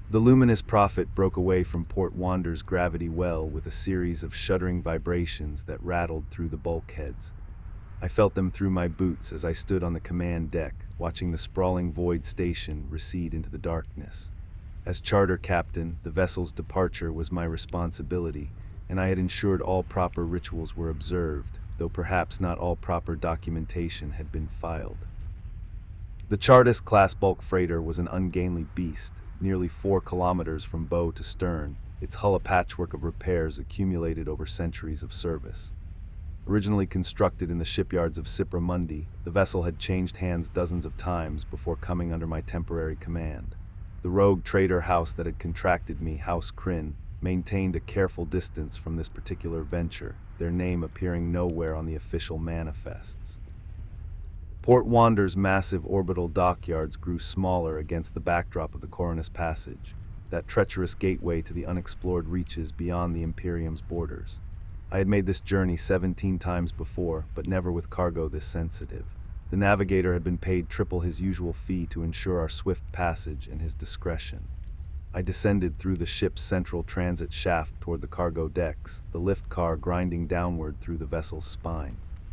The luminous prophet broke away from Port Wander's gravity well with a series of shuddering vibrations that rattled through the bulkheads. I felt them through my boots as I stood on the command deck, watching the sprawling void station recede into the darkness. As charter captain, the vessel's departure was my responsibility, and I had ensured all proper rituals were observed, though perhaps not all proper documentation had been filed. The Chartist-class bulk freighter was an ungainly beast, nearly 4 kilometers from bow to stern, its hull a patchwork of repairs accumulated over centuries of service. Originally constructed in the shipyards of Cipra Mundi, the vessel had changed hands dozens of times before coming under my temporary command. The rogue trader house that had contracted me, House Kryn, maintained a careful distance from this particular venture, their name appearing nowhere on the official manifests. Port Wander's massive orbital dockyards grew smaller against the backdrop of the Coronus Passage, that treacherous gateway to the unexplored reaches beyond the Imperium's borders. I had made this journey 17 times before, but never with cargo this sensitive. The navigator had been paid triple his usual fee to ensure our swift passage and his discretion. I descended through the ship's central transit shaft toward the cargo decks, the lift car grinding downward through the vessel's spine.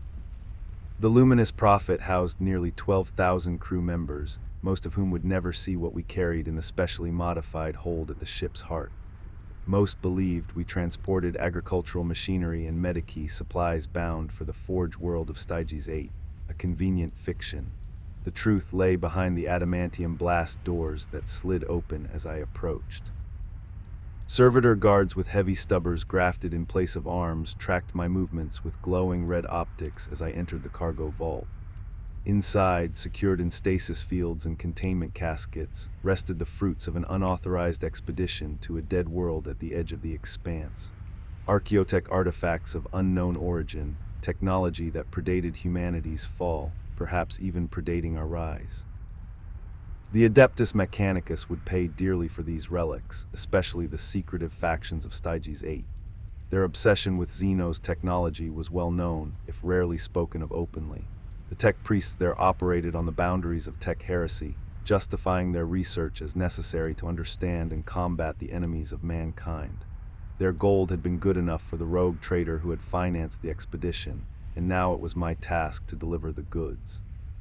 The luminous prophet housed nearly 12,000 crew members, most of whom would never see what we carried in the specially modified hold at the ship's heart. Most believed we transported agricultural machinery and medici supplies bound for the forge world of Styges 8, a convenient fiction. The truth lay behind the adamantium blast doors that slid open as I approached. Servitor guards with heavy stubbers grafted in place of arms tracked my movements with glowing red optics as I entered the cargo vault. Inside, secured in stasis fields and containment caskets, rested the fruits of an unauthorized expedition to a dead world at the edge of the expanse. Archaeotech artifacts of unknown origin, technology that predated humanity's fall, perhaps even predating our rise. The Adeptus Mechanicus would pay dearly for these relics, especially the secretive factions of Styges 8. Their obsession with Xeno's technology was well known, if rarely spoken of openly. The tech priests there operated on the boundaries of tech heresy, justifying their research as necessary to understand and combat the enemies of mankind. Their gold had been good enough for the rogue trader who had financed the expedition, and now it was my task to deliver the goods.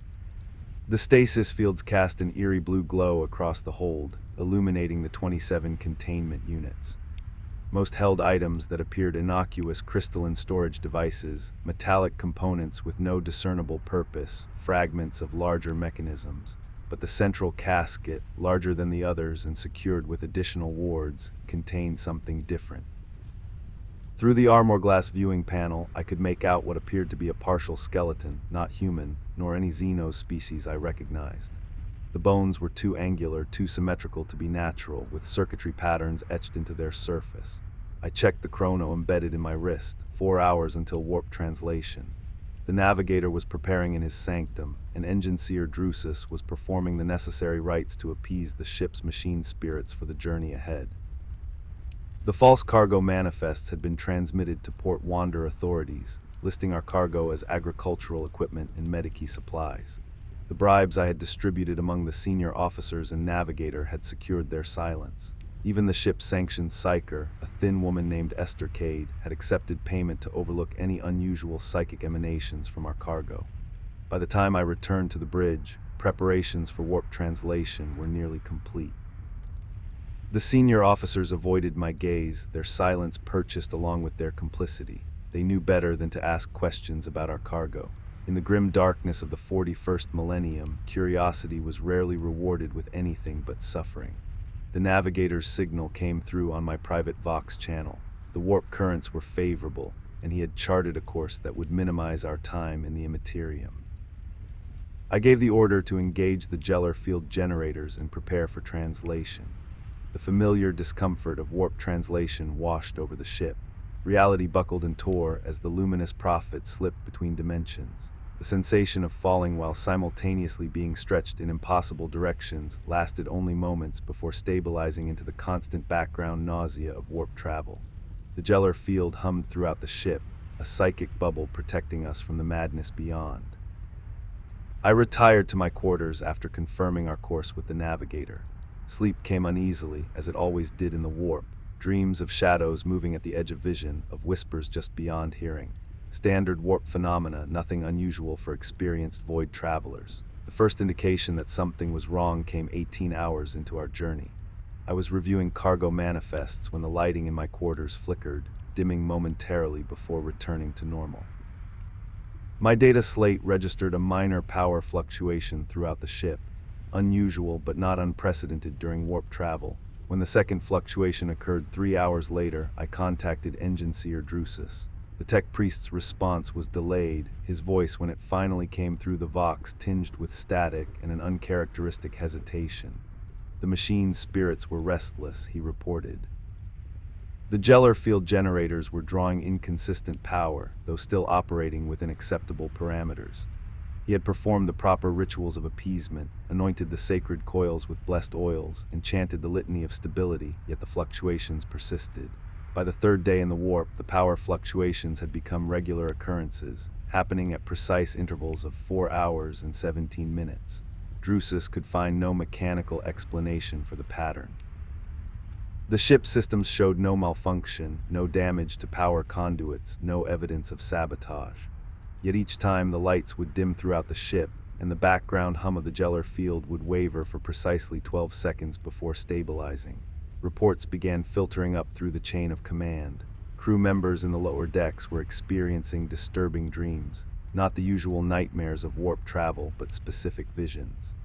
The stasis fields cast an eerie blue glow across the hold, illuminating the 27 containment units. Most held items that appeared innocuous crystalline storage devices, metallic components with no discernible purpose, fragments of larger mechanisms. But the central casket, larger than the others and secured with additional wards, contained something different. Through the armor glass viewing panel, I could make out what appeared to be a partial skeleton, not human, nor any Xeno species I recognized. The bones were too angular, too symmetrical to be natural, with circuitry patterns etched into their surface. I checked the chrono embedded in my wrist, 4 hours until warp translation. The navigator was preparing in his sanctum, and engine seer Drusus was performing the necessary rites to appease the ship's machine spirits for the journey ahead. The false cargo manifests had been transmitted to Port Wander authorities, listing our cargo as agricultural equipment and medici supplies. The bribes I had distributed among the senior officers and navigator had secured their silence. Even the ship's sanctioned psyker, a thin woman named Esther Cade, had accepted payment to overlook any unusual psychic emanations from our cargo. By the time I returned to the bridge, preparations for warp translation were nearly complete. The senior officers avoided my gaze, their silence purchased along with their complicity. They knew better than to ask questions about our cargo. In the grim darkness of the 41st millennium, curiosity was rarely rewarded with anything but suffering. The navigator's signal came through on my private Vox channel. The warp currents were favorable, and he had charted a course that would minimize our time in the immaterium. I gave the order to engage the Geller field generators and prepare for translation. The familiar discomfort of warp translation washed over the ship. Reality buckled and tore as the luminous prophet slipped between dimensions. The sensation of falling while simultaneously being stretched in impossible directions lasted only moments before stabilizing into the constant background nausea of warp travel. The Geller field hummed throughout the ship, a psychic bubble protecting us from the madness beyond. I retired to my quarters after confirming our course with the navigator. Sleep came uneasily, as it always did in the warp. Dreams of shadows moving at the edge of vision, of whispers just beyond hearing. Standard warp phenomena, nothing unusual for experienced void travelers. The first indication that something was wrong came 18 hours into our journey. I was reviewing cargo manifests when the lighting in my quarters flickered, dimming momentarily before returning to normal. My data slate registered a minor power fluctuation throughout the ship, unusual but not unprecedented during warp travel. When the second fluctuation occurred 3 hours later, I contacted Engine Seer Drusus. The tech priest's response was delayed, his voice when it finally came through the vox tinged with static and an uncharacteristic hesitation. The machine's spirits were restless, he reported. The Geller field generators were drawing inconsistent power, though still operating within acceptable parameters. He had performed the proper rituals of appeasement, anointed the sacred coils with blessed oils, and chanted the litany of stability, yet the fluctuations persisted. By the third day in the warp, the power fluctuations had become regular occurrences, happening at precise intervals of 4 hours and 17 minutes. Drusus could find no mechanical explanation for the pattern. The ship's systems showed no malfunction, no damage to power conduits, no evidence of sabotage. Yet each time the lights would dim throughout the ship, and the background hum of the Geller field would waver for precisely 12 seconds before stabilizing. Reports began filtering up through the chain of command. Crew members in the lower decks were experiencing disturbing dreams, not the usual nightmares of warp travel, but specific visions.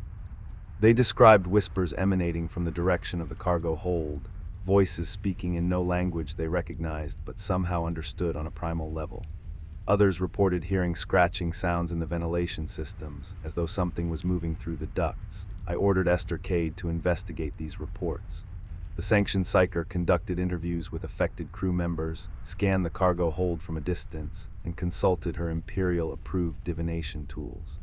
They described whispers emanating from the direction of the cargo hold, voices speaking in no language they recognized but somehow understood on a primal level. Others reported hearing scratching sounds in the ventilation systems, as though something was moving through the ducts. I ordered Esther Cade to investigate these reports. The sanctioned psyker conducted interviews with affected crew members, scanned the cargo hold from a distance, and consulted her Imperial-approved divination tools.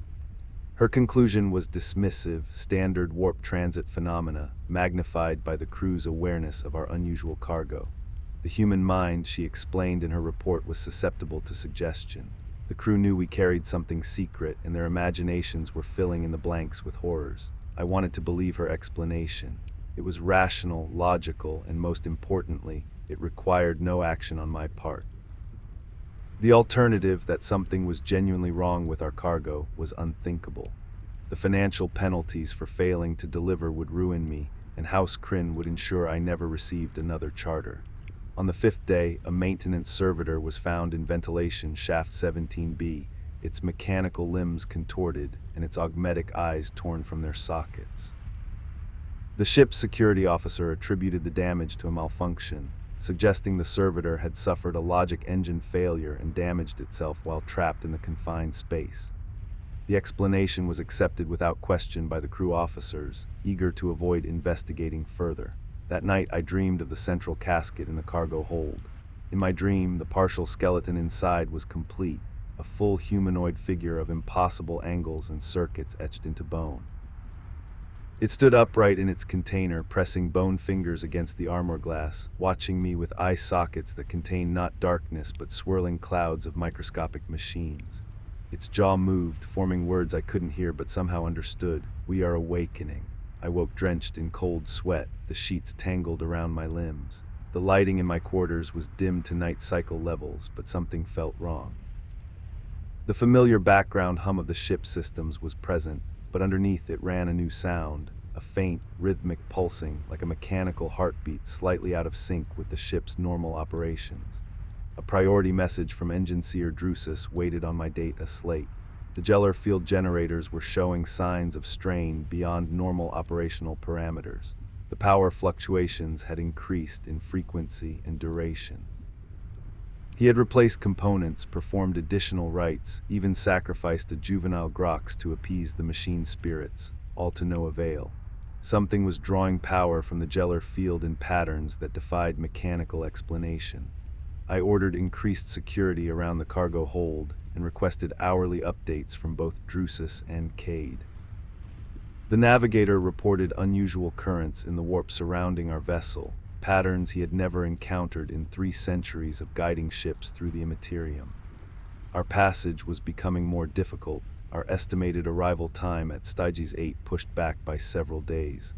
Her conclusion was dismissive, standard warp transit phenomena, magnified by the crew's awareness of our unusual cargo. The human mind, she explained in her report, was susceptible to suggestion. The crew knew we carried something secret, and their imaginations were filling in the blanks with horrors. I wanted to believe her explanation. It was rational, logical, and most importantly, it required no action on my part. The alternative, that something was genuinely wrong with our cargo, was unthinkable. The financial penalties for failing to deliver would ruin me, and House Kryn would ensure I never received another charter. On the 5th day, a maintenance servitor was found in ventilation shaft 17B, its mechanical limbs contorted and its augmetic eyes torn from their sockets. The ship's security officer attributed the damage to a malfunction, suggesting the servitor had suffered a logic engine failure and damaged itself while trapped in the confined space. The explanation was accepted without question by the crew officers, eager to avoid investigating further. That night I dreamed of the central casket in the cargo hold. In my dream, the partial skeleton inside was complete, a full humanoid figure of impossible angles and circuits etched into bone. It stood upright in its container, pressing bone fingers against the armor glass, watching me with eye sockets that contained not darkness but swirling clouds of microscopic machines. Its jaw moved, forming words I couldn't hear but somehow understood. "We are awakening." I woke drenched in cold sweat, the sheets tangled around my limbs. The lighting in my quarters was dimmed to night cycle levels, but something felt wrong. The familiar background hum of the ship's systems was present, but underneath it ran a new sound, a faint, rhythmic pulsing, like a mechanical heartbeat slightly out of sync with the ship's normal operations. A priority message from Engine Seer Drusus waited on my data slate. The Geller field generators were showing signs of strain beyond normal operational parameters. The power fluctuations had increased in frequency and duration. He had replaced components, performed additional rites, even sacrificed a juvenile Grox to appease the machine spirits, all to no avail. Something was drawing power from the Geller field in patterns that defied mechanical explanation. I ordered increased security around the cargo hold and requested hourly updates from both Drusus and Cade. The navigator reported unusual currents in the warp surrounding our vessel, patterns he had never encountered in 3 centuries of guiding ships through the Immaterium. Our passage was becoming more difficult, our estimated arrival time at Styges 8 pushed back by several days.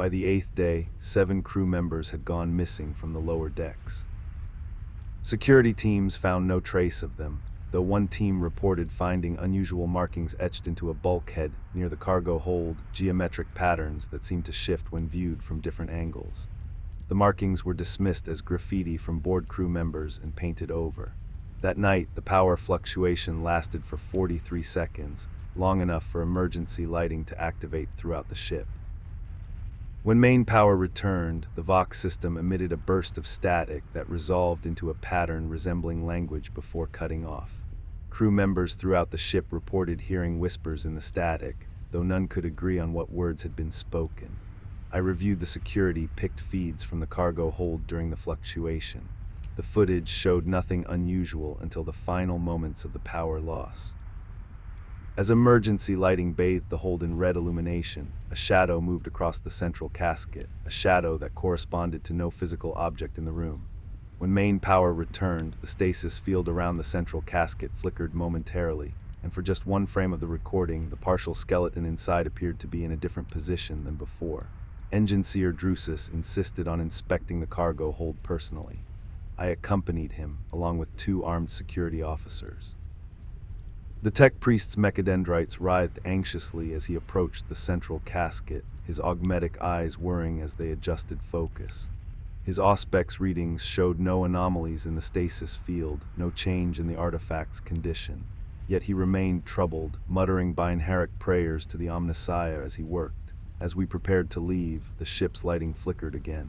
By the 8th day, 7 crew members had gone missing from the lower decks. Security teams found no trace of them, though one team reported finding unusual markings etched into a bulkhead near the cargo hold, geometric patterns that seemed to shift when viewed from different angles. The markings were dismissed as graffiti from board crew members and painted over. That night, the power fluctuation lasted for 43 seconds, long enough for emergency lighting to activate throughout the ship. When main power returned, the Vox system emitted a burst of static that resolved into a pattern resembling language before cutting off. Crew members throughout the ship reported hearing whispers in the static, though none could agree on what words had been spoken. I reviewed the security-picked feeds from the cargo hold during the fluctuation. The footage showed nothing unusual until the final moments of the power loss. As emergency lighting bathed the hold in red illumination, a shadow moved across the central casket, a shadow that corresponded to no physical object in the room. When main power returned, the stasis field around the central casket flickered momentarily, and for just one frame of the recording, the partial skeleton inside appeared to be in a different position than before. Engine Seer Drusus insisted on inspecting the cargo hold personally. I accompanied him, along with 2 armed security officers. The tech priest's mechadendrites writhed anxiously as he approached the central casket, his augmetic eyes whirring as they adjusted focus. His Auspex readings showed no anomalies in the stasis field, no change in the artifact's condition. Yet he remained troubled, muttering binharic prayers to the Omnissiah as he worked. As we prepared to leave, the ship's lighting flickered again.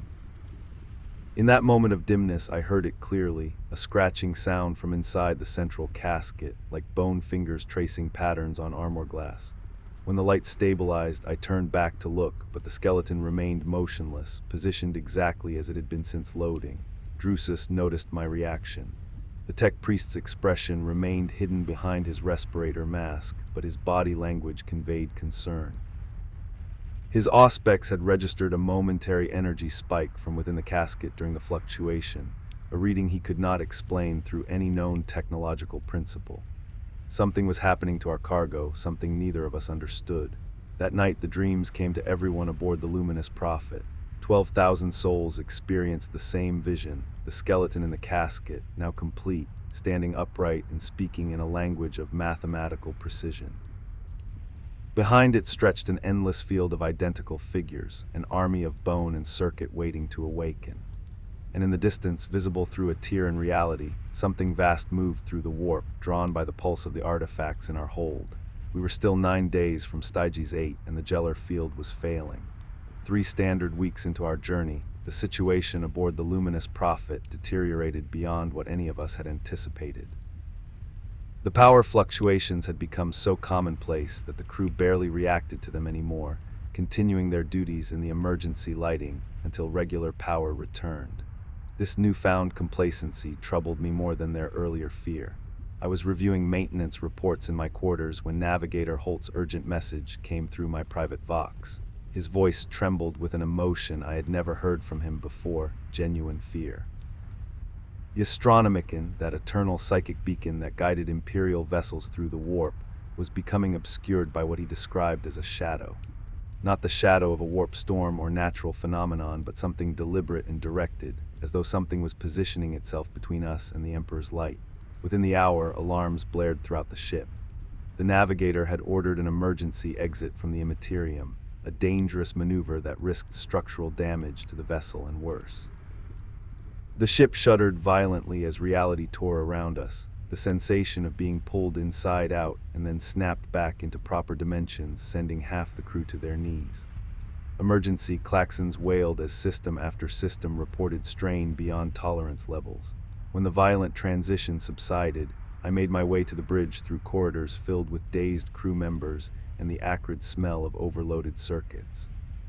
In that moment of dimness, I heard it clearly, a scratching sound from inside the central casket, like bone fingers tracing patterns on armor glass. When the light stabilized, I turned back to look, but the skeleton remained motionless, positioned exactly as it had been since loading. Drusus noticed my reaction. The tech priest's expression remained hidden behind his respirator mask, but his body language conveyed concern. His Auspex had registered a momentary energy spike from within the casket during the fluctuation, a reading he could not explain through any known technological principle. Something was happening to our cargo, something neither of us understood. That night, the dreams came to everyone aboard the Luminous Prophet. 12,000 souls experienced the same vision, the skeleton in the casket, now complete, standing upright and speaking in a language of mathematical precision. Behind it stretched an endless field of identical figures, an army of bone and circuit waiting to awaken. And in the distance, visible through a tear in reality, something vast moved through the warp, drawn by the pulse of the artifacts in our hold. We were still 9 days from Styges 8, and the Gellar field was failing. 3 standard weeks into our journey, the situation aboard the Luminous Prophet deteriorated beyond what any of us had anticipated. The power fluctuations had become so commonplace that the crew barely reacted to them anymore, continuing their duties in the emergency lighting until regular power returned. This newfound complacency troubled me more than their earlier fear. I was reviewing maintenance reports in my quarters when Navigator Holt's urgent message came through my private Vox. His voice trembled with an emotion I had never heard from him before, genuine fear. The Astronomicon, that eternal psychic beacon that guided Imperial vessels through the warp, was becoming obscured by what he described as a shadow. Not the shadow of a warp storm or natural phenomenon, but something deliberate and directed, as though something was positioning itself between us and the Emperor's light. Within the hour, alarms blared throughout the ship. The Navigator had ordered an emergency exit from the Immaterium, a dangerous maneuver that risked structural damage to the vessel and worse. The ship shuddered violently as reality tore around us, the sensation of being pulled inside out and then snapped back into proper dimensions, sending half the crew to their knees. Emergency klaxons wailed as system after system reported strain beyond tolerance levels. When the violent transition subsided, I made my way to the bridge through corridors filled with dazed crew members and the acrid smell of overloaded circuits.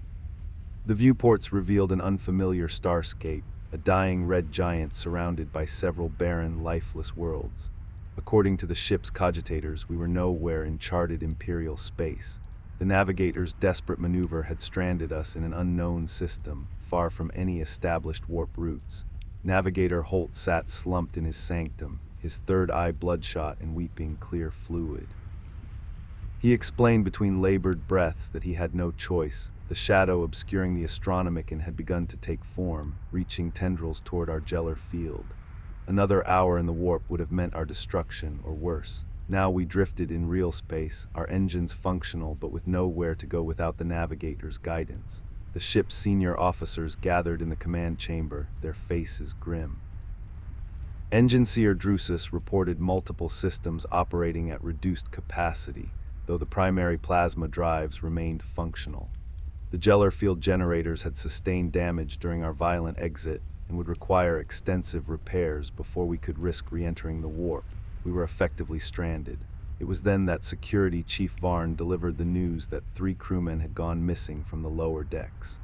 The viewports revealed an unfamiliar starscape, a dying red giant surrounded by several barren, lifeless worlds. According to the ship's cogitators, we were nowhere in charted Imperial space. The Navigator's desperate maneuver had stranded us in an unknown system, far from any established warp routes. Navigator Holt sat slumped in his sanctum, his third eye bloodshot and weeping clear fluid. He explained between labored breaths that he had no choice, The shadow obscuring the Astronomicon had begun to take form, reaching tendrils toward our Gellar field. Another hour in the warp would have meant our destruction, or worse. Now we drifted in real space, our engines functional but with nowhere to go without the navigator's guidance. The ship's senior officers gathered in the command chamber, their faces grim. Engine Seer Drusus reported multiple systems operating at reduced capacity, though the primary plasma drives remained functional. The Gellar field generators had sustained damage during our violent exit and would require extensive repairs before we could risk re-entering the warp. We were effectively stranded. It was then that Security Chief Varn delivered the news that 3 crewmen had gone missing from the lower decks.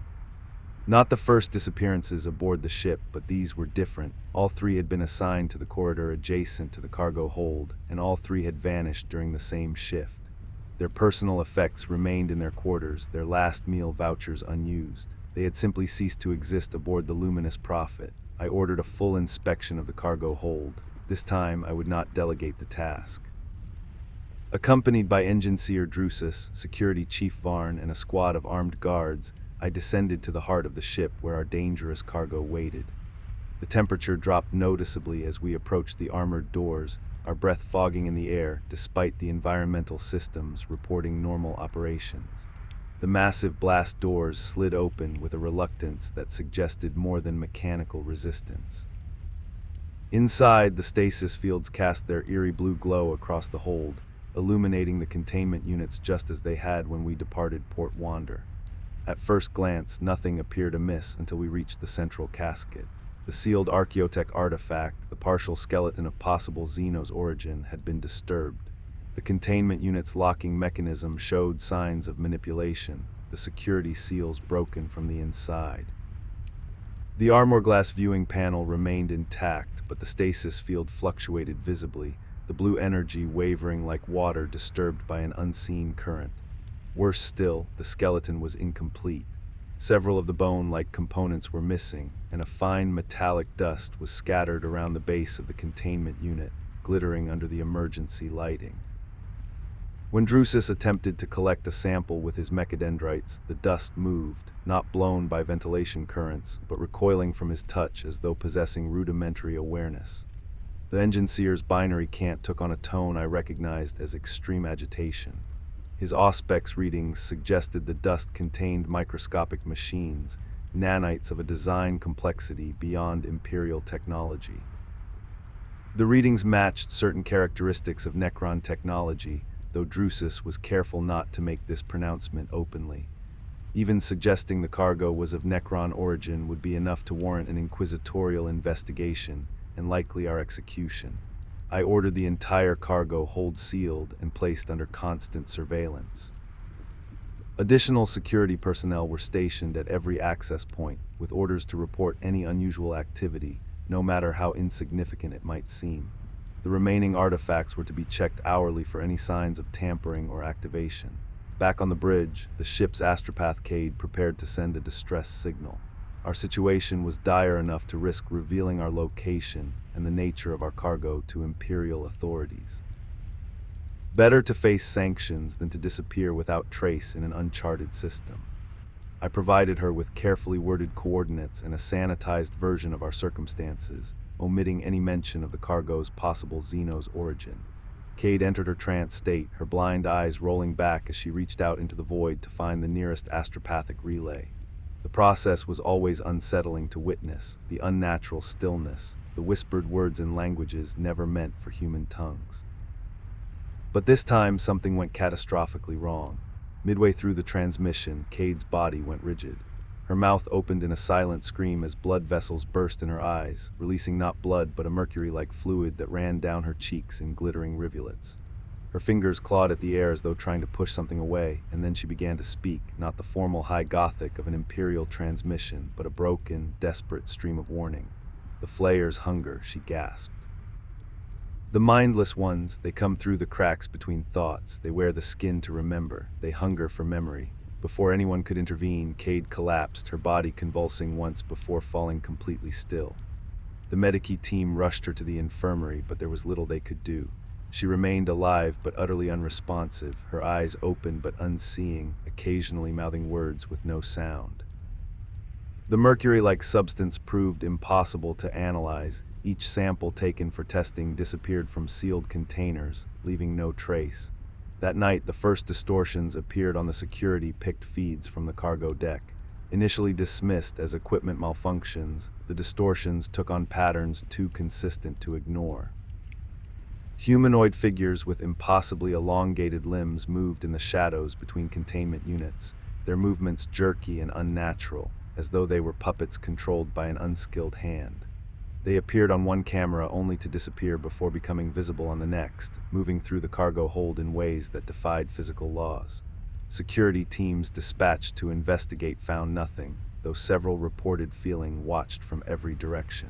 Not the first disappearances aboard the ship, but these were different. All 3 had been assigned to the corridor adjacent to the cargo hold, and all 3 had vanished during the same shift. Their personal effects remained in their quarters, their last meal vouchers unused. They had simply ceased to exist aboard the Luminous Prophet. I ordered a full inspection of the cargo hold. This time, I would not delegate the task. Accompanied by Engine Seer Drusus, Security Chief Varn, and a squad of armed guards, I descended to the heart of the ship where our dangerous cargo waited. The temperature dropped noticeably as we approached the armored doors, our breath fogging in the air despite the environmental systems reporting normal operations. The massive blast doors slid open with a reluctance that suggested more than mechanical resistance. Inside, the stasis fields cast their eerie blue glow across the hold, illuminating the containment units just as they had when we departed Port Wander. At first glance, nothing appeared amiss until we reached the central casket. The sealed Archaeotech artifact, the partial skeleton of possible Xenos origin, had been disturbed. The containment unit's locking mechanism showed signs of manipulation, the security seals broken from the inside. The armor glass viewing panel remained intact, but the stasis field fluctuated visibly, the blue energy wavering like water disturbed by an unseen current. Worse still, the skeleton was incomplete. Several of the bone-like components were missing, and a fine metallic dust was scattered around the base of the containment unit, glittering under the emergency lighting. When Drusus attempted to collect a sample with his mechadendrites, the dust moved, not blown by ventilation currents, but recoiling from his touch as though possessing rudimentary awareness. The Engine Seer's binary cant took on a tone I recognized as extreme agitation. His Auspex readings suggested the dust contained microscopic machines, nanites of a design complexity beyond Imperial technology. The readings matched certain characteristics of Necron technology, though Drusus was careful not to make this pronouncement openly. Even suggesting the cargo was of Necron origin would be enough to warrant an inquisitorial investigation, and likely our execution. I ordered the entire cargo hold sealed and placed under constant surveillance. Additional security personnel were stationed at every access point, with orders to report any unusual activity, no matter how insignificant it might seem. The remaining artifacts were to be checked hourly for any signs of tampering or activation. Back on the bridge, the ship's astropath Cade prepared to send a distress signal. Our situation was dire enough to risk revealing our location and the nature of our cargo to Imperial authorities. Better to face sanctions than to disappear without trace in an uncharted system. I provided her with carefully worded coordinates and a sanitized version of our circumstances, omitting any mention of the cargo's possible Xenos origin. Cade entered her trance state, her blind eyes rolling back as she reached out into the void to find the nearest astropathic relay. The process was always unsettling to witness, the unnatural stillness, the whispered words in languages never meant for human tongues. But this time something went catastrophically wrong. Midway through the transmission, Cade's body went rigid. Her mouth opened in a silent scream as blood vessels burst in her eyes, releasing not blood but a mercury-like fluid that ran down her cheeks in glittering rivulets. Her fingers clawed at the air as though trying to push something away, and then she began to speak, not the formal high Gothic of an Imperial transmission, but a broken, desperate stream of warning. "The Flayers hunger," she gasped. "The mindless ones, they come through the cracks between thoughts, they wear the skin to remember, they hunger for memory." Before anyone could intervene, Cade collapsed, her body convulsing once before falling completely still. The Medici team rushed her to the infirmary, but there was little they could do. She remained alive but utterly unresponsive, her eyes open but unseeing, occasionally mouthing words with no sound. The mercury-like substance proved impossible to analyze. Each sample taken for testing disappeared from sealed containers, leaving no trace. That night, the first distortions appeared on the security-picked feeds from the cargo deck. Initially dismissed as equipment malfunctions, the distortions took on patterns too consistent to ignore. Humanoid figures with impossibly elongated limbs moved in the shadows between containment units, their movements jerky and unnatural, as though they were puppets controlled by an unskilled hand. They appeared on one camera only to disappear before becoming visible on the next, moving through the cargo hold in ways that defied physical laws. Security teams dispatched to investigate found nothing, though several reported feeling watched from every direction.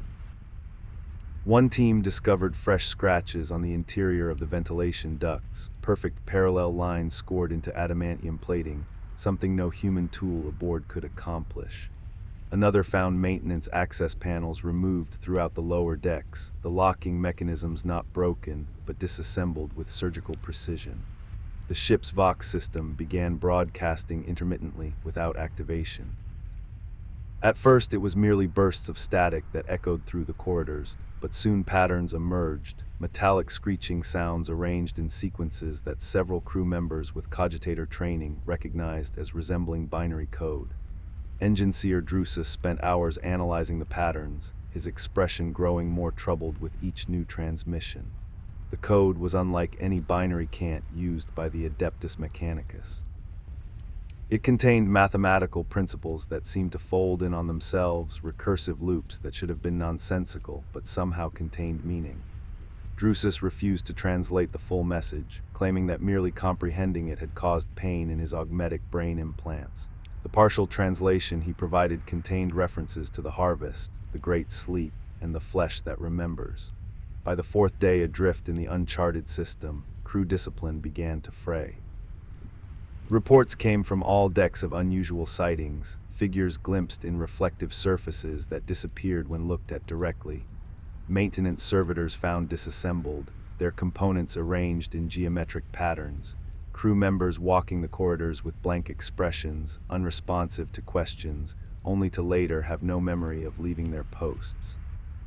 One team discovered fresh scratches on the interior of the ventilation ducts, perfect parallel lines scored into adamantium plating, something no human tool aboard could accomplish. Another found maintenance access panels removed throughout the lower decks, the locking mechanisms not broken, but disassembled with surgical precision. The ship's Vox system began broadcasting intermittently without activation. At first, it was merely bursts of static that echoed through the corridors, but soon patterns emerged, metallic screeching sounds arranged in sequences that several crew members with cogitator training recognized as resembling binary code. Engine Seer Drusus spent hours analyzing the patterns, his expression growing more troubled with each new transmission. The code was unlike any binary cant used by the Adeptus Mechanicus. It contained mathematical principles that seemed to fold in on themselves, recursive loops that should have been nonsensical but somehow contained meaning. Drusus refused to translate the full message, claiming that merely comprehending it had caused pain in his augmetic brain implants. The partial translation he provided contained references to the harvest, the great sleep, and the flesh that remembers. By the fourth day adrift in the uncharted system, crew discipline began to fray. Reports came from all decks of unusual sightings, figures glimpsed in reflective surfaces that disappeared when looked at directly. Maintenance servitors found disassembled, their components arranged in geometric patterns. Crew members walking the corridors with blank expressions, unresponsive to questions, only to later have no memory of leaving their posts.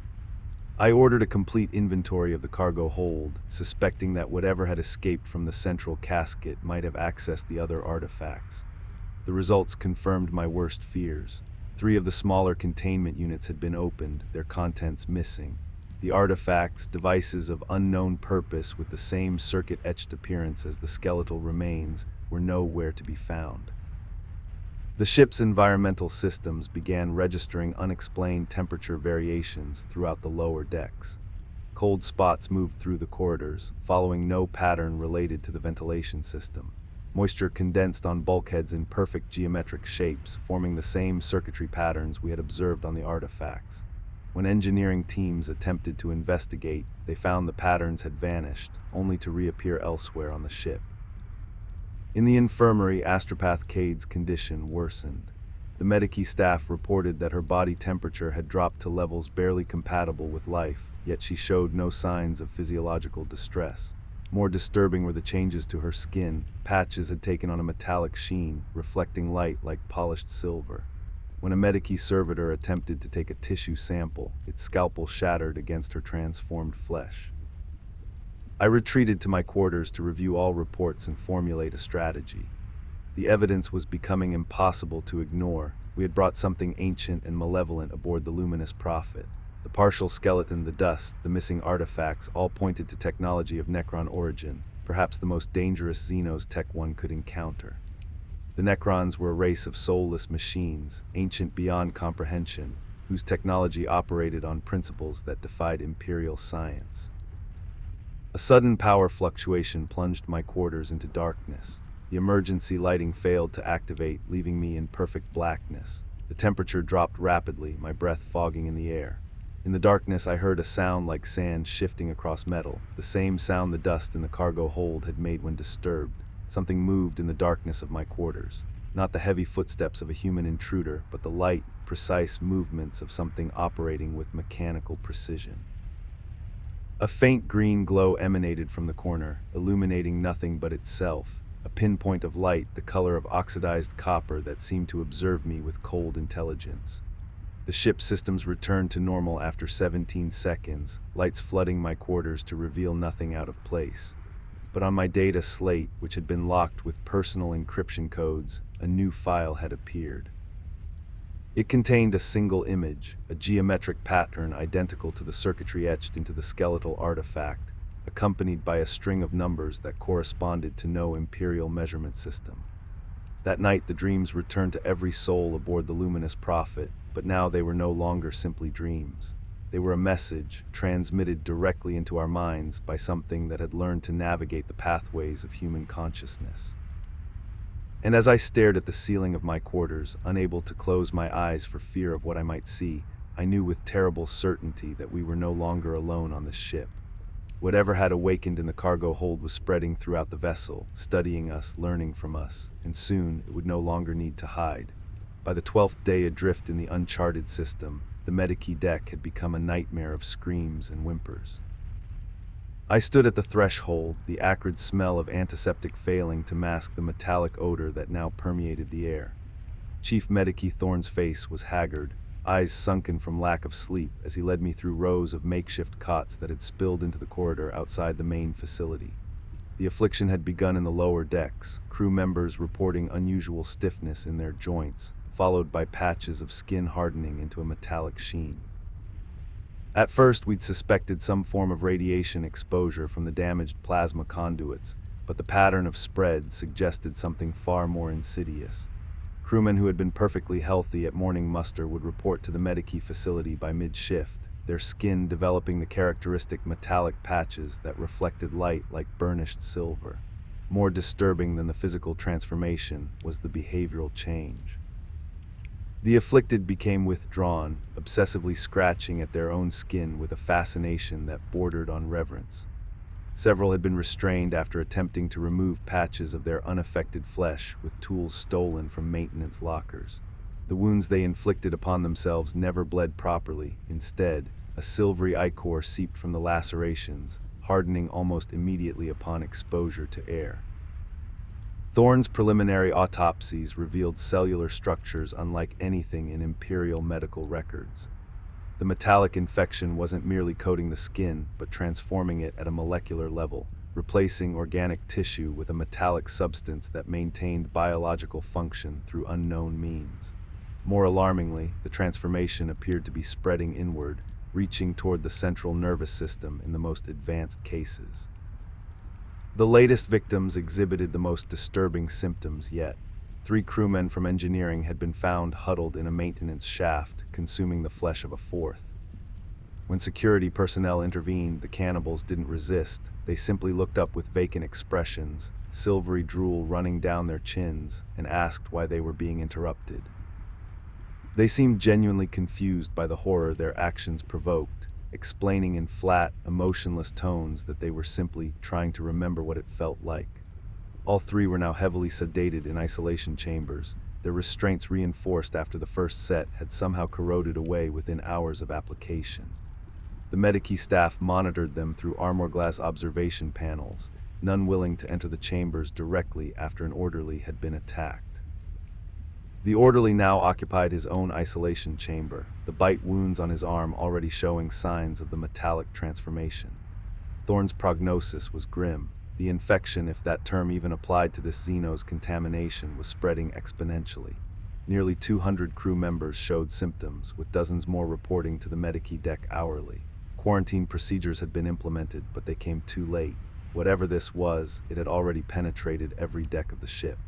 I ordered a complete inventory of the cargo hold, suspecting that whatever had escaped from the central casket might have accessed the other artifacts. The results confirmed my worst fears. 3 of the smaller containment units had been opened, their contents missing. The artifacts, devices of unknown purpose with the same circuit-etched appearance as the skeletal remains, were nowhere to be found. The ship's environmental systems began registering unexplained temperature variations throughout the lower decks. Cold spots moved through the corridors, following no pattern related to the ventilation system. Moisture condensed on bulkheads in perfect geometric shapes, forming the same circuitry patterns we had observed on the artifacts. When engineering teams attempted to investigate, they found the patterns had vanished, only to reappear elsewhere on the ship. In the infirmary, Astropath Cade's condition worsened. The Medici staff reported that her body temperature had dropped to levels barely compatible with life, yet she showed no signs of physiological distress. More disturbing were the changes to her skin. Patches had taken on a metallic sheen, reflecting light like polished silver. When a Medici servitor attempted to take a tissue sample, its scalpel shattered against her transformed flesh. I retreated to my quarters to review all reports and formulate a strategy. The evidence was becoming impossible to ignore. We had brought something ancient and malevolent aboard the Luminous Prophet. The partial skeleton, the dust, the missing artifacts all pointed to technology of Necron origin, perhaps the most dangerous Xenos Tech one could encounter. The Necrons were a race of soulless machines, ancient beyond comprehension, whose technology operated on principles that defied imperial science. A sudden power fluctuation plunged my quarters into darkness. The emergency lighting failed to activate, leaving me in perfect blackness. The temperature dropped rapidly, my breath fogging in the air. In the darkness, I heard a sound like sand shifting across metal, the same sound the dust in the cargo hold had made when disturbed. Something moved in the darkness of my quarters. Not the heavy footsteps of a human intruder, but the light, precise movements of something operating with mechanical precision. A faint green glow emanated from the corner, illuminating nothing but itself, a pinpoint of light the color of oxidized copper that seemed to observe me with cold intelligence. The ship's systems returned to normal after 17 seconds, lights flooding my quarters to reveal nothing out of place. But on my data slate, which had been locked with personal encryption codes, a new file had appeared. It contained a single image, a geometric pattern identical to the circuitry etched into the skeletal artifact, accompanied by a string of numbers that corresponded to no Imperial measurement system. That night the dreams returned to every soul aboard the Luminous Prophet, but now they were no longer simply dreams. They were a message, transmitted directly into our minds by something that had learned to navigate the pathways of human consciousness. And as I stared at the ceiling of my quarters, unable to close my eyes for fear of what I might see, I knew with terrible certainty that we were no longer alone on this ship. Whatever had awakened in the cargo hold was spreading throughout the vessel, studying us, learning from us, and soon it would no longer need to hide. By the 12th day adrift in the uncharted system, the Medici deck had become a nightmare of screams and whimpers. I stood at the threshold, the acrid smell of antiseptic failing to mask the metallic odor that now permeated the air. Chief Medici Thorne's face was haggard, eyes sunken from lack of sleep as he led me through rows of makeshift cots that had spilled into the corridor outside the main facility. The affliction had begun in the lower decks, crew members reporting unusual stiffness in their joints, followed by patches of skin hardening into a metallic sheen. At first, we'd suspected some form of radiation exposure from the damaged plasma conduits, but the pattern of spread suggested something far more insidious. Crewmen who had been perfectly healthy at morning muster would report to the Medici facility by mid-shift, their skin developing the characteristic metallic patches that reflected light like burnished silver. More disturbing than the physical transformation was the behavioral change. The afflicted became withdrawn, obsessively scratching at their own skin with a fascination that bordered on reverence. Several had been restrained after attempting to remove patches of their unaffected flesh with tools stolen from maintenance lockers. The wounds they inflicted upon themselves never bled properly. Instead, a silvery ichor seeped from the lacerations, hardening almost immediately upon exposure to air. Thorne's preliminary autopsies revealed cellular structures unlike anything in Imperial medical records. The metallic infection wasn't merely coating the skin, but transforming it at a molecular level, replacing organic tissue with a metallic substance that maintained biological function through unknown means. More alarmingly, the transformation appeared to be spreading inward, reaching toward the central nervous system in the most advanced cases. The latest victims exhibited the most disturbing symptoms yet. 3 crewmen from engineering had been found huddled in a maintenance shaft, consuming the flesh of a 4th. When security personnel intervened, the cannibals didn't resist. They simply looked up with vacant expressions, silvery drool running down their chins, and asked why they were being interrupted. They seemed genuinely confused by the horror their actions provoked, explaining in flat, emotionless tones that they were simply trying to remember what it felt like. All 3 were now heavily sedated in isolation chambers. Their restraints, reinforced after the first set, had somehow corroded away within hours of application. The Medici staff monitored them through armor-glass observation panels, none willing to enter the chambers directly after an orderly had been attacked. The orderly now occupied his own isolation chamber, the bite wounds on his arm already showing signs of the metallic transformation. Thorne's prognosis was grim. The infection, if that term even applied to this Xeno's contamination, was spreading exponentially. Nearly 200 crew members showed symptoms, with dozens more reporting to the Medici deck hourly. Quarantine procedures had been implemented, but they came too late. Whatever this was, it had already penetrated every deck of the ship.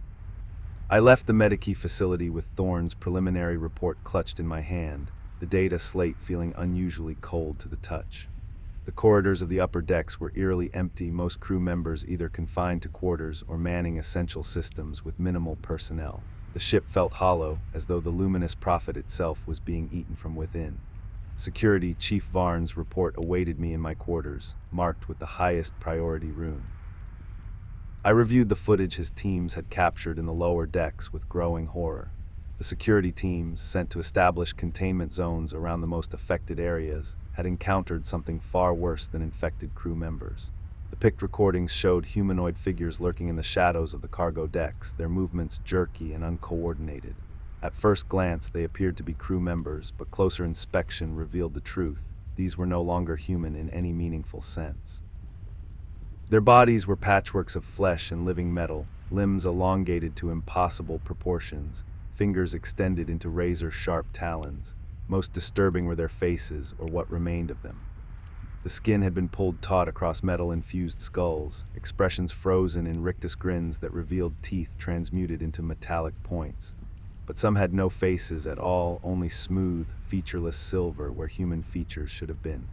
I left the Medici facility with Thorne's preliminary report clutched in my hand, the data slate feeling unusually cold to the touch. The corridors of the upper decks were eerily empty, most crew members either confined to quarters or manning essential systems with minimal personnel. The ship felt hollow, as though the Luminous Prophet itself was being eaten from within. Security Chief Varn's report awaited me in my quarters, marked with the highest priority rune. I reviewed the footage his teams had captured in the lower decks with growing horror. The security teams, sent to establish containment zones around the most affected areas, had encountered something far worse than infected crew members. The picked recordings showed humanoid figures lurking in the shadows of the cargo decks, their movements jerky and uncoordinated. At first glance, they appeared to be crew members, but closer inspection revealed the truth. These were no longer human in any meaningful sense. Their bodies were patchworks of flesh and living metal, limbs elongated to impossible proportions, fingers extended into razor-sharp talons. Most disturbing were their faces, or what remained of them. The skin had been pulled taut across metal-infused skulls, expressions frozen in rictus grins that revealed teeth transmuted into metallic points. But some had no faces at all, only smooth, featureless silver where human features should have been.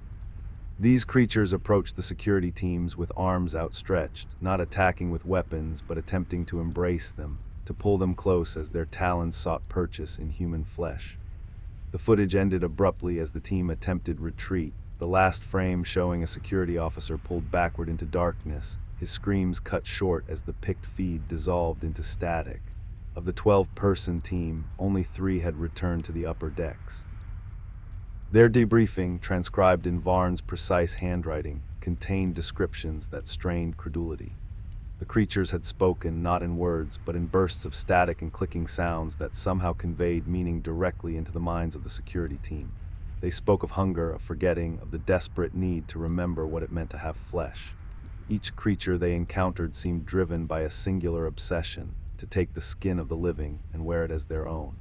These creatures approached the security teams with arms outstretched, not attacking with weapons, but attempting to embrace them, to pull them close as their talons sought purchase in human flesh. The footage ended abruptly as the team attempted retreat, the last frame showing a security officer pulled backward into darkness, his screams cut short as the picked feed dissolved into static. Of the 12-person team, only 3 had returned to the upper decks. Their debriefing, transcribed in Varn's precise handwriting, contained descriptions that strained credulity. The creatures had spoken not in words, but in bursts of static and clicking sounds that somehow conveyed meaning directly into the minds of the security team. They spoke of hunger, of forgetting, of the desperate need to remember what it meant to have flesh. Each creature they encountered seemed driven by a singular obsession, to take the skin of the living and wear it as their own.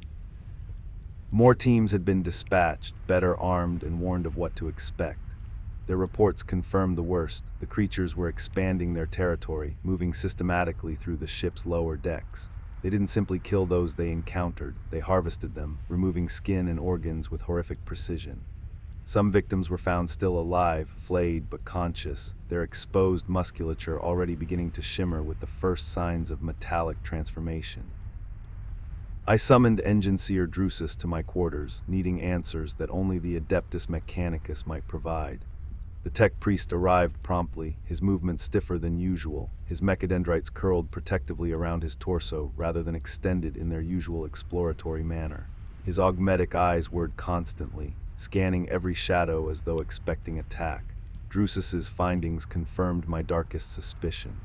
More teams had been dispatched, better armed and warned of what to expect. Their reports confirmed the worst. The creatures were expanding their territory, moving systematically through the ship's lower decks. They didn't simply kill those they encountered, they harvested them, removing skin and organs with horrific precision. Some victims were found still alive, flayed but conscious, their exposed musculature already beginning to shimmer with the first signs of metallic transformation. I summoned Engine Seer Drusus to my quarters, needing answers that only the Adeptus Mechanicus might provide. The tech priest arrived promptly, his movements stiffer than usual, his mechadendrites curled protectively around his torso rather than extended in their usual exploratory manner. His augmetic eyes whirred constantly, scanning every shadow as though expecting attack. Drusus's findings confirmed my darkest suspicions.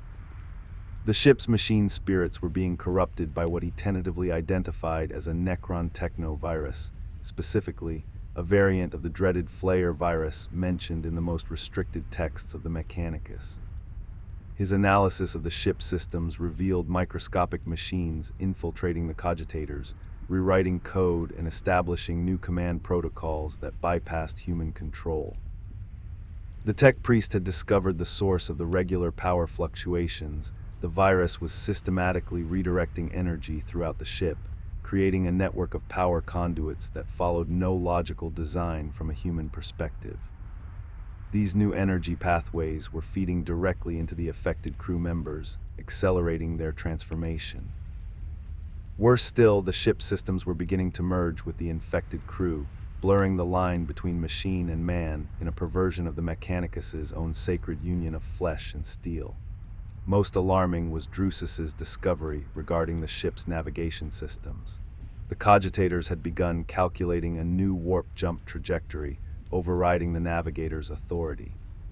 The ship's machine spirits were being corrupted by what he tentatively identified as a Necron technovirus, specifically a variant of the dreaded Flayer virus mentioned in the most restricted texts of the Mechanicus. His analysis of the ship's systems revealed microscopic machines infiltrating the cogitators, rewriting code and establishing new command protocols that bypassed human control. The tech priest had discovered the source of the regular power fluctuations. The virus was systematically redirecting energy throughout the ship, creating a network of power conduits that followed no logical design from a human perspective. These new energy pathways were feeding directly into the affected crew members, accelerating their transformation. Worse still, the ship's systems were beginning to merge with the infected crew, blurring the line between machine and man in a perversion of the Mechanicus's own sacred union of flesh and steel. Most alarming was Drusus's discovery regarding the ship's navigation systems. The cogitators had begun calculating a new warp jump trajectory, overriding the navigator's authority.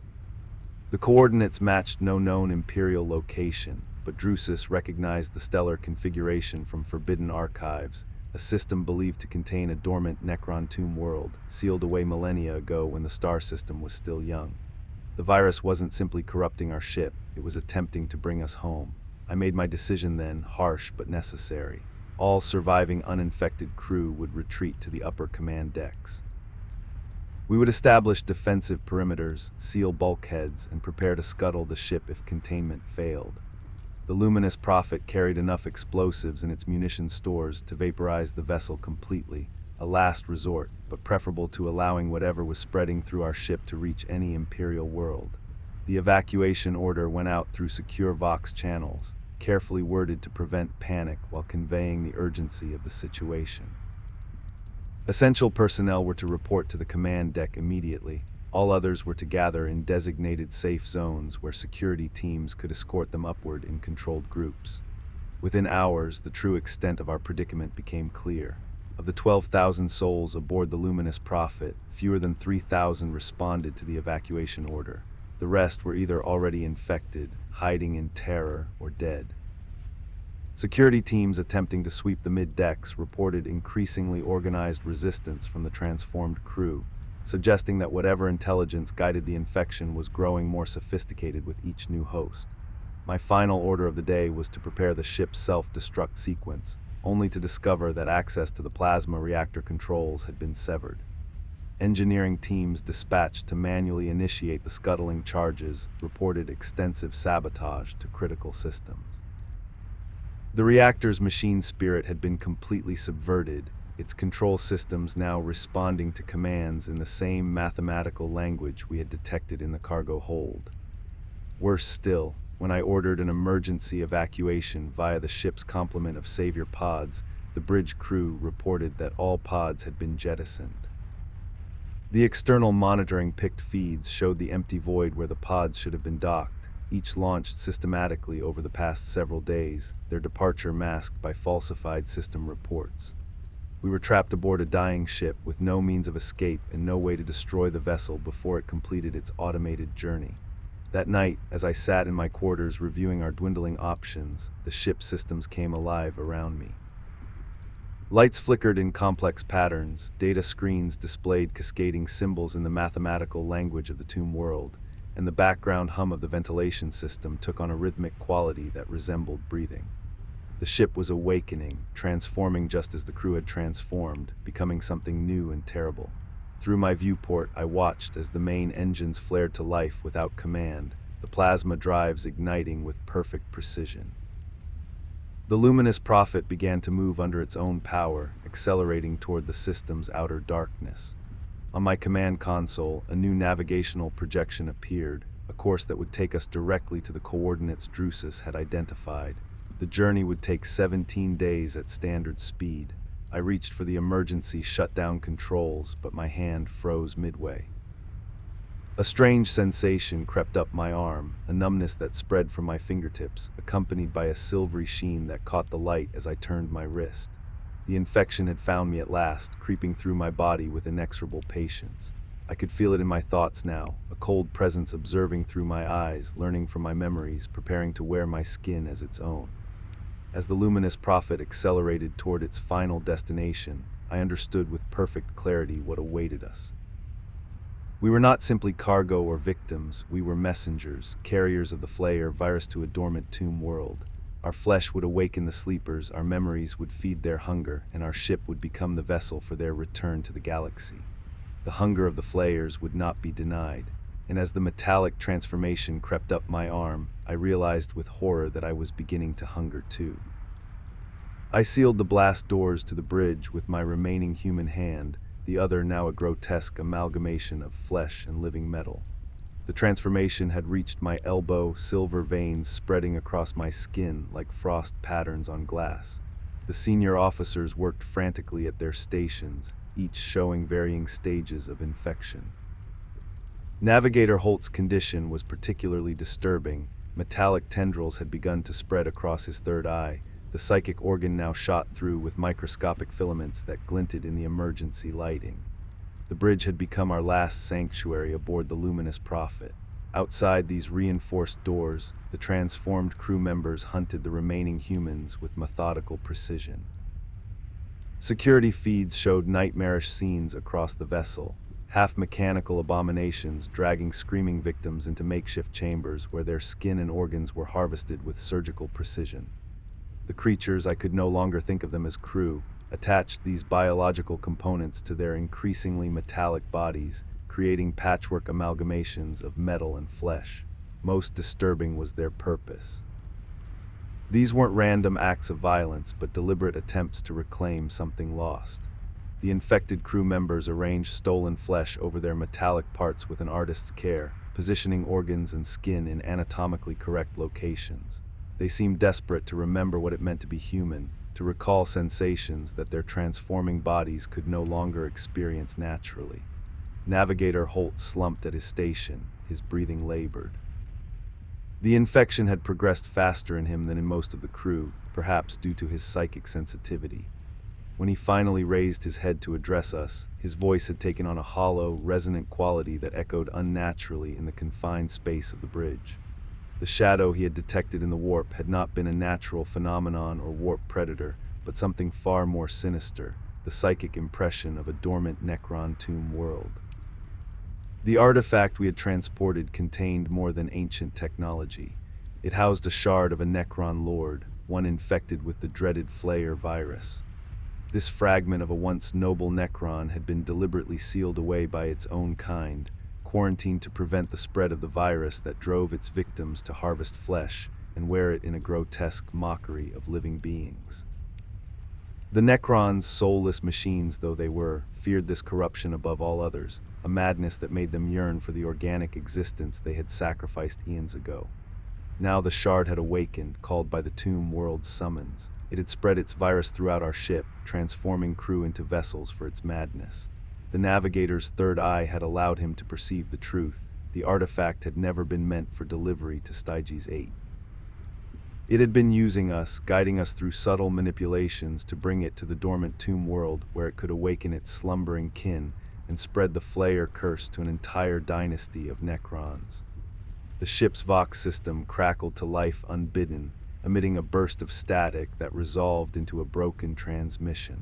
The coordinates matched no known Imperial location, but Drusus recognized the stellar configuration from Forbidden Archives, a system believed to contain a dormant Necron tomb world, sealed away millennia ago when the star system was still young. The virus wasn't simply corrupting our ship, it was attempting to bring us home. I made my decision then, harsh but necessary. All surviving uninfected crew would retreat to the upper command decks. We would establish defensive perimeters, seal bulkheads, and prepare to scuttle the ship if containment failed. The Luminous Prophet carried enough explosives in its munition stores to vaporize the vessel completely, a last resort, but preferable to allowing whatever was spreading through our ship to reach any Imperial world. The evacuation order went out through secure Vox channels, carefully worded to prevent panic while conveying the urgency of the situation. Essential personnel were to report to the command deck immediately. All others were to gather in designated safe zones where security teams could escort them upward in controlled groups. Within hours, the true extent of our predicament became clear. Of the 12,000 souls aboard the Luminous Prophet, fewer than 3,000 responded to the evacuation order. The rest were either already infected, hiding in terror, or dead. Security teams attempting to sweep the mid-decks reported increasingly organized resistance from the transformed crew, suggesting that whatever intelligence guided the infection was growing more sophisticated with each new host. My final order of the day was to prepare the ship's self-destruct sequence, only to discover that access to the plasma reactor controls had been severed. Engineering teams dispatched to manually initiate the scuttling charges reported extensive sabotage to critical systems. The reactor's machine spirit had been completely subverted, its control systems now responding to commands in the same mathematical language we had detected in the cargo hold. Worse still, when I ordered an emergency evacuation via the ship's complement of savior pods, the bridge crew reported that all pods had been jettisoned. The external monitoring picked feeds showed the empty void where the pods should have been docked, each launched systematically over the past several days, their departure masked by falsified system reports. We were trapped aboard a dying ship with no means of escape and no way to destroy the vessel before it completed its automated journey. That night, as I sat in my quarters reviewing our dwindling options, the ship's systems came alive around me. Lights flickered in complex patterns, data screens displayed cascading symbols in the mathematical language of the tomb world, and the background hum of the ventilation system took on a rhythmic quality that resembled breathing. The ship was awakening, transforming just as the crew had transformed, becoming something new and terrible. Through my viewport, I watched as the main engines flared to life without command, the plasma drives igniting with perfect precision. The Luminous Prophet began to move under its own power, accelerating toward the system's outer darkness. On my command console, a new navigational projection appeared, a course that would take us directly to the coordinates Drusus had identified. The journey would take 17 days at standard speed. I reached for the emergency shutdown controls, but my hand froze midway. A strange sensation crept up my arm, a numbness that spread from my fingertips, accompanied by a silvery sheen that caught the light as I turned my wrist. The infection had found me at last, creeping through my body with inexorable patience. I could feel it in my thoughts now, a cold presence observing through my eyes, learning from my memories, preparing to wear my skin as its own. As the Luminous Prophet accelerated toward its final destination, I understood with perfect clarity what awaited us. We were not simply cargo or victims, we were messengers, carriers of the Flayer virus to a dormant tomb world. Our flesh would awaken the sleepers, our memories would feed their hunger, and our ship would become the vessel for their return to the galaxy. The hunger of the Flayers would not be denied, and as the metallic transformation crept up my arm, I realized with horror that I was beginning to hunger too. I sealed the blast doors to the bridge with my remaining human hand, the other now a grotesque amalgamation of flesh and living metal. The transformation had reached my elbow, silver veins spreading across my skin like frost patterns on glass. The senior officers worked frantically at their stations, each showing varying stages of infection. Navigator Holt's condition was particularly disturbing. Metallic tendrils had begun to spread across his third eye, the psychic organ now shot through with microscopic filaments that glinted in the emergency lighting. The bridge had become our last sanctuary aboard the Luminous Prophet. Outside these reinforced doors, the transformed crew members hunted the remaining humans with methodical precision. Security feeds showed nightmarish scenes across the vessel, half-mechanical abominations dragging screaming victims into makeshift chambers where their skin and organs were harvested with surgical precision. The creatures, I could no longer think of them as crew, attached these biological components to their increasingly metallic bodies, creating patchwork amalgamations of metal and flesh. Most disturbing was their purpose. These weren't random acts of violence, but deliberate attempts to reclaim something lost. The infected crew members arranged stolen flesh over their metallic parts with an artist's care, positioning organs and skin in anatomically correct locations. They seemed desperate to remember what it meant to be human, to recall sensations that their transforming bodies could no longer experience naturally. Navigator Holt slumped at his station, his breathing labored. The infection had progressed faster in him than in most of the crew, perhaps due to his psychic sensitivity. When he finally raised his head to address us, his voice had taken on a hollow, resonant quality that echoed unnaturally in the confined space of the bridge. The shadow he had detected in the warp had not been a natural phenomenon or warp predator, but something far more sinister, the psychic impression of a dormant Necron tomb world. The artifact we had transported contained more than ancient technology. It housed a shard of a Necron lord, one infected with the dreaded Flayer virus. This fragment of a once noble Necron had been deliberately sealed away by its own kind, quarantined to prevent the spread of the virus that drove its victims to harvest flesh and wear it in a grotesque mockery of living beings. The Necrons, soulless machines though they were, feared this corruption above all others, a madness that made them yearn for the organic existence they had sacrificed eons ago. Now the shard had awakened, called by the tomb world's summons. It had spread its virus throughout our ship, transforming crew into vessels for its madness. The navigator's third eye had allowed him to perceive the truth. The artifact had never been meant for delivery to Styges 8. It had been using us, guiding us through subtle manipulations to bring it to the dormant tomb world where it could awaken its slumbering kin and spread the Flayer curse to an entire dynasty of Necrons. The ship's Vox system crackled to life unbidden, emitting a burst of static that resolved into a broken transmission.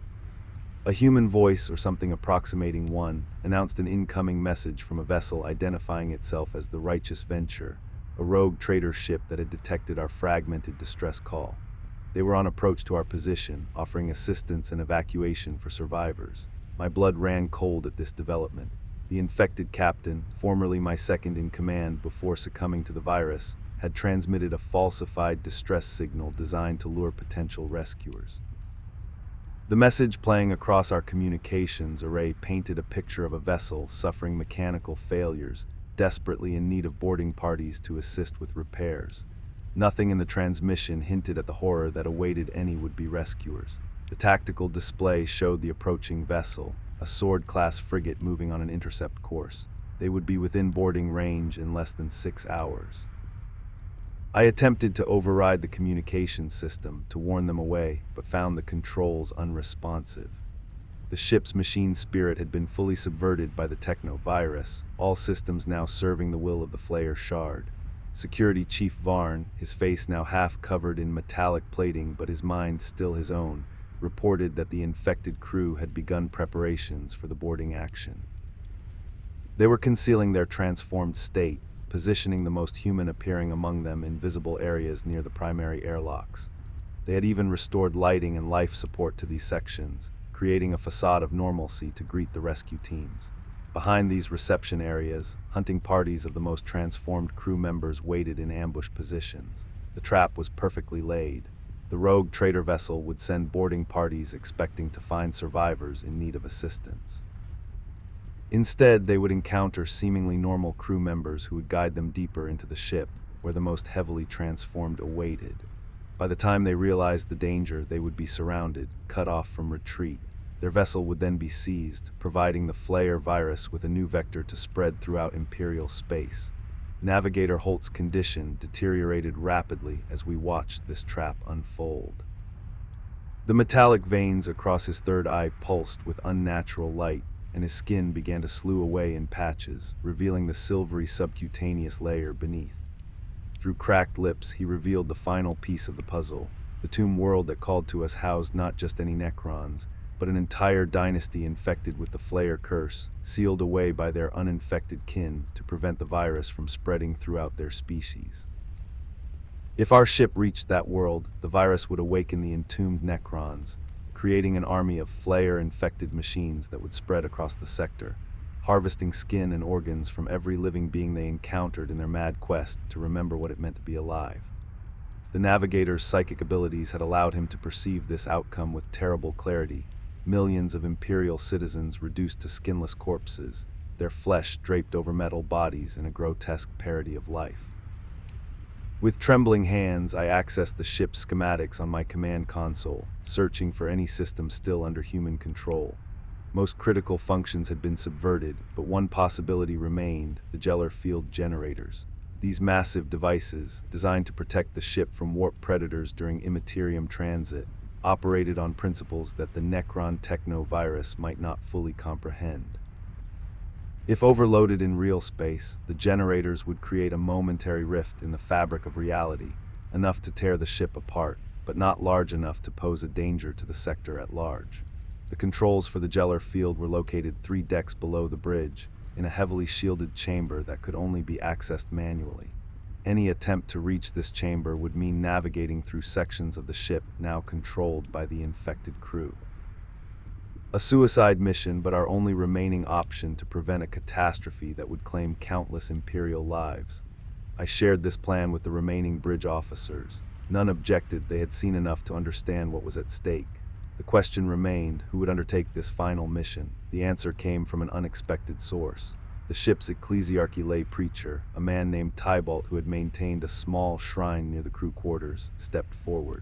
A human voice, or something approximating one, announced an incoming message from a vessel identifying itself as the Righteous Venture, a rogue trader ship that had detected our fragmented distress call. They were on approach to our position, offering assistance and evacuation for survivors. My blood ran cold at this development. The infected captain, formerly my second in command before succumbing to the virus, had transmitted a falsified distress signal designed to lure potential rescuers. The message playing across our communications array painted a picture of a vessel suffering mechanical failures, desperately in need of boarding parties to assist with repairs. Nothing in the transmission hinted at the horror that awaited any would-be rescuers. The tactical display showed the approaching vessel, a Sword-class frigate moving on an intercept course. They would be within boarding range in less than 6 hours. I attempted to override the communications system to warn them away, but found the controls unresponsive. The ship's machine spirit had been fully subverted by the techno-virus, all systems now serving the will of the Flayer shard. Security Chief Varn, his face now half covered in metallic plating but his mind still his own, reported that the infected crew had begun preparations for the boarding action. They were concealing their transformed state, positioning the most human appearing among them in visible areas near the primary airlocks. They had even restored lighting and life support to these sections, creating a facade of normalcy to greet the rescue teams. Behind these reception areas, hunting parties of the most transformed crew members waited in ambush positions. The trap was perfectly laid. The rogue trader vessel would send boarding parties expecting to find survivors in need of assistance. Instead, they would encounter seemingly normal crew members who would guide them deeper into the ship, where the most heavily transformed awaited. By the time they realized the danger, they would be surrounded, cut off from retreat. Their vessel would then be seized, providing the Flayer virus with a new vector to spread throughout Imperial space. Navigator Holt's condition deteriorated rapidly as we watched this trap unfold. The metallic veins across his third eye pulsed with unnatural light, and his skin began to slough away in patches, revealing the silvery subcutaneous layer beneath. Through cracked lips, he revealed the final piece of the puzzle. The tomb world that called to us housed not just any Necrons, but an entire dynasty infected with the Flayer curse, sealed away by their uninfected kin to prevent the virus from spreading throughout their species. If our ship reached that world, the virus would awaken the entombed Necrons, creating an army of Flayer-infected machines that would spread across the sector, harvesting skin and organs from every living being they encountered in their mad quest to remember what it meant to be alive. The navigator's psychic abilities had allowed him to perceive this outcome with terrible clarity. Millions of Imperial citizens reduced to skinless corpses, their flesh draped over metal bodies in a grotesque parody of life. With trembling hands, I accessed the ship's schematics on my command console, searching for any system still under human control. Most critical functions had been subverted, but one possibility remained: the Gellar field generators. These massive devices, designed to protect the ship from warp predators during Immaterium transit, operated on principles that the Necron techno-virus might not fully comprehend. If overloaded in real space, the generators would create a momentary rift in the fabric of reality, enough to tear the ship apart, but not large enough to pose a danger to the sector at large. The controls for the Gellar field were located 3 decks below the bridge, in a heavily shielded chamber that could only be accessed manually. Any attempt to reach this chamber would mean navigating through sections of the ship now controlled by the infected crew. A suicide mission, but our only remaining option to prevent a catastrophe that would claim countless Imperial lives. I shared this plan with the remaining bridge officers. None objected; they had seen enough to understand what was at stake. The question remained, who would undertake this final mission? The answer came from an unexpected source. The ship's ecclesiarchy lay preacher, a man named Tybalt who had maintained a small shrine near the crew quarters, stepped forward.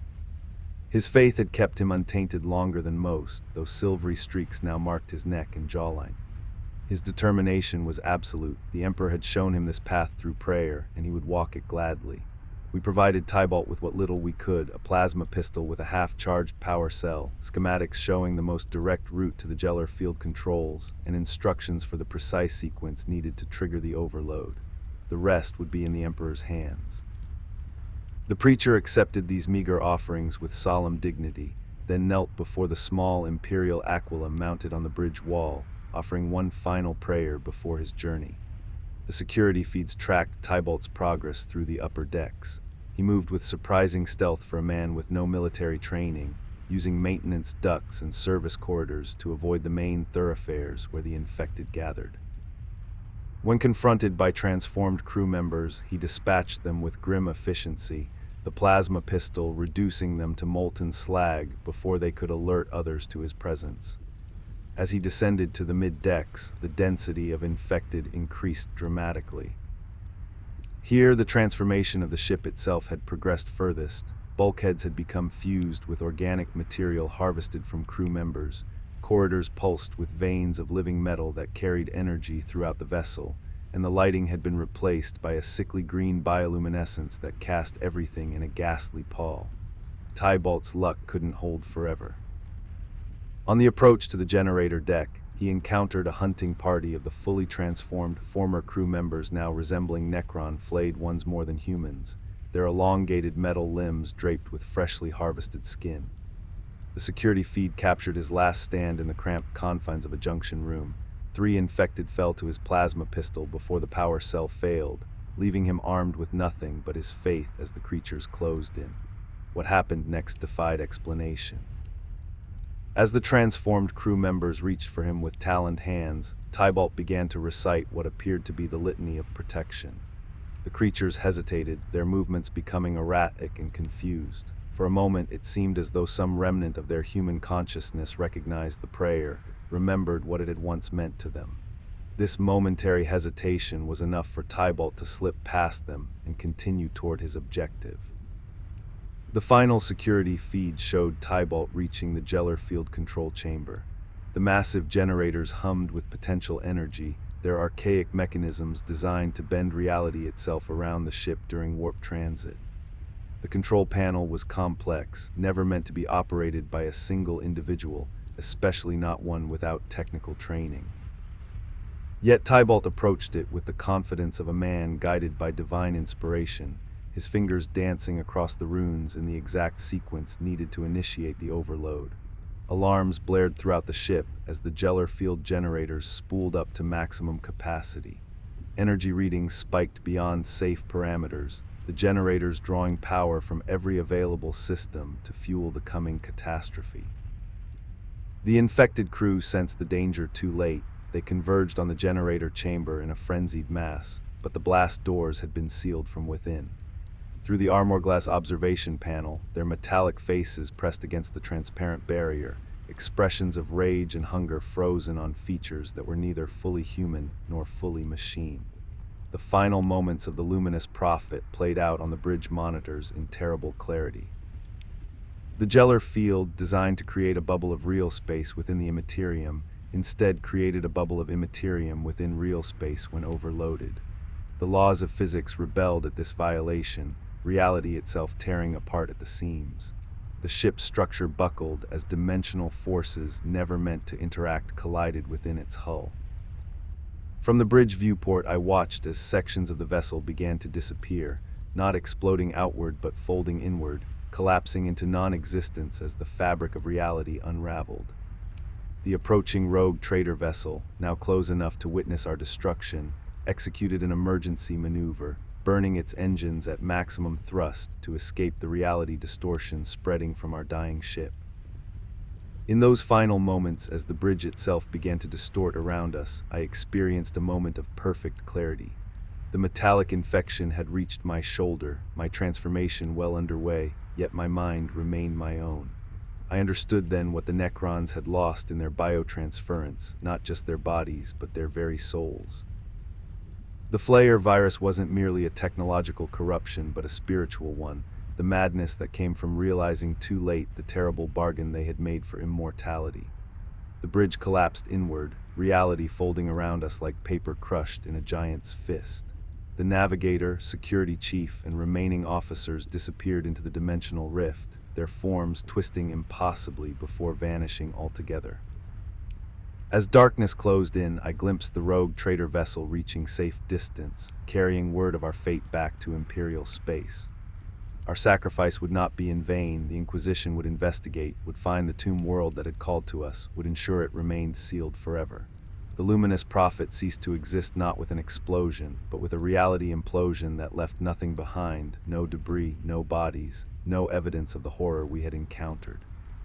His faith had kept him untainted longer than most, though silvery streaks now marked his neck and jawline. His determination was absolute. The Emperor had shown him this path through prayer, and he would walk it gladly. We provided Tybalt with what little we could: a plasma pistol with a half-charged power cell, schematics showing the most direct route to the Gellar field controls, and instructions for the precise sequence needed to trigger the overload. The rest would be in the Emperor's hands. The preacher accepted these meager offerings with solemn dignity, then knelt before the small Imperial aquila mounted on the bridge wall, offering one final prayer before his journey. The security feeds tracked Tybalt's progress through the upper decks. He moved with surprising stealth for a man with no military training, using maintenance ducts and service corridors to avoid the main thoroughfares where the infected gathered. When confronted by transformed crew members, he dispatched them with grim efficiency, the plasma pistol reducing them to molten slag before they could alert others to his presence. As he descended to the mid-decks, the density of infected increased dramatically. Here, the transformation of the ship itself had progressed furthest. Bulkheads had become fused with organic material harvested from crew members. Corridors pulsed with veins of living metal that carried energy throughout the vessel, and the lighting had been replaced by a sickly green bioluminescence that cast everything in a ghastly pall. Tybalt's luck couldn't hold forever. On the approach to the generator deck, he encountered a hunting party of the fully transformed former crew members now resembling Necron flayed ones more than humans, their elongated metal limbs draped with freshly harvested skin. The security feed captured his last stand in the cramped confines of a junction room. 3 infected fell to his plasma pistol before the power cell failed, leaving him armed with nothing but his faith as the creatures closed in. What happened next defied explanation. As the transformed crew members reached for him with taloned hands, Tybalt began to recite what appeared to be the litany of protection. The creatures hesitated, their movements becoming erratic and confused. For a moment, it seemed as though some remnant of their human consciousness recognized the prayer, remembered what it had once meant to them. This momentary hesitation was enough for Tybalt to slip past them and continue toward his objective. The final security feed showed Tybalt reaching the Gellar field control chamber. The massive generators hummed with potential energy, their archaic mechanisms designed to bend reality itself around the ship during warp transit. The control panel was complex, never meant to be operated by a single individual, especially not one without technical training. Yet Tybalt approached it with the confidence of a man guided by divine inspiration, his fingers dancing across the runes in the exact sequence needed to initiate the overload. Alarms blared throughout the ship as the Gellar field generators spooled up to maximum capacity. Energy readings spiked beyond safe parameters, the generators drawing power from every available system to fuel the coming catastrophe. The infected crew sensed the danger too late. They converged on the generator chamber in a frenzied mass, but the blast doors had been sealed from within. Through the Armorglass observation panel, their metallic faces pressed against the transparent barrier, expressions of rage and hunger frozen on features that were neither fully human nor fully machine. The final moments of the luminous prophet played out on the bridge monitors in terrible clarity. The Gellar field, designed to create a bubble of real space within the Immaterium, instead created a bubble of Immaterium within real space when overloaded. The laws of physics rebelled at this violation, reality itself tearing apart at the seams. The ship's structure buckled as dimensional forces never meant to interact collided within its hull. From the bridge viewport, I watched as sections of the vessel began to disappear, not exploding outward but folding inward, collapsing into non-existence as the fabric of reality unraveled. The approaching rogue trader vessel, now close enough to witness our destruction, executed an emergency maneuver, burning its engines at maximum thrust to escape the reality distortion spreading from our dying ship. In those final moments, as the bridge itself began to distort around us, I experienced a moment of perfect clarity. The metallic infection had reached my shoulder, my transformation well underway, yet my mind remained my own. I understood then what the Necrons had lost in their biotransference, not just their bodies, but their very souls. The Flayer virus wasn't merely a technological corruption, but a spiritual one, the madness that came from realizing too late the terrible bargain they had made for immortality. The bridge collapsed inward, reality folding around us like paper crushed in a giant's fist. The navigator, security chief, and remaining officers disappeared into the dimensional rift, their forms twisting impossibly before vanishing altogether. As darkness closed in, I glimpsed the rogue trader vessel reaching safe distance, carrying word of our fate back to Imperial space. Our sacrifice would not be in vain. The Inquisition would investigate, would find the tomb world that had called to us, would ensure it remained sealed forever. The luminous prophet ceased to exist not with an explosion, but with a reality implosion that left nothing behind, no debris, no bodies, no evidence of the horror we had encountered.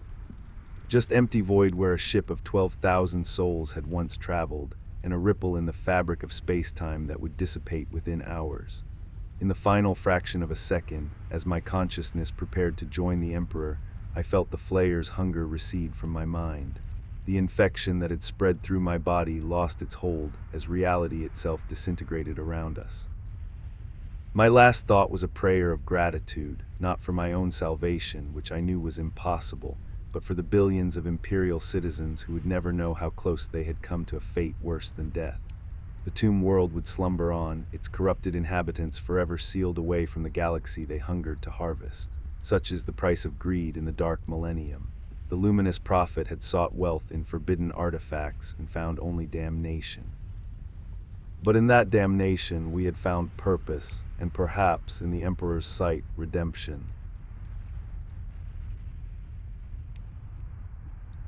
Just empty void where a ship of 12,000 souls had once traveled, and a ripple in the fabric of space-time that would dissipate within hours. In the final fraction of a second, as my consciousness prepared to join the Emperor, I felt the Flayer's hunger recede from my mind. The infection that had spread through my body lost its hold as reality itself disintegrated around us. My last thought was a prayer of gratitude, not for my own salvation, which I knew was impossible, but for the billions of Imperial citizens who would never know how close they had come to a fate worse than death. The tomb world would slumber on, its corrupted inhabitants forever sealed away from the galaxy they hungered to harvest. Such is the price of greed in the dark millennium. The luminous prophet had sought wealth in forbidden artifacts and found only damnation. But in that damnation we had found purpose, and perhaps, in the Emperor's sight, redemption.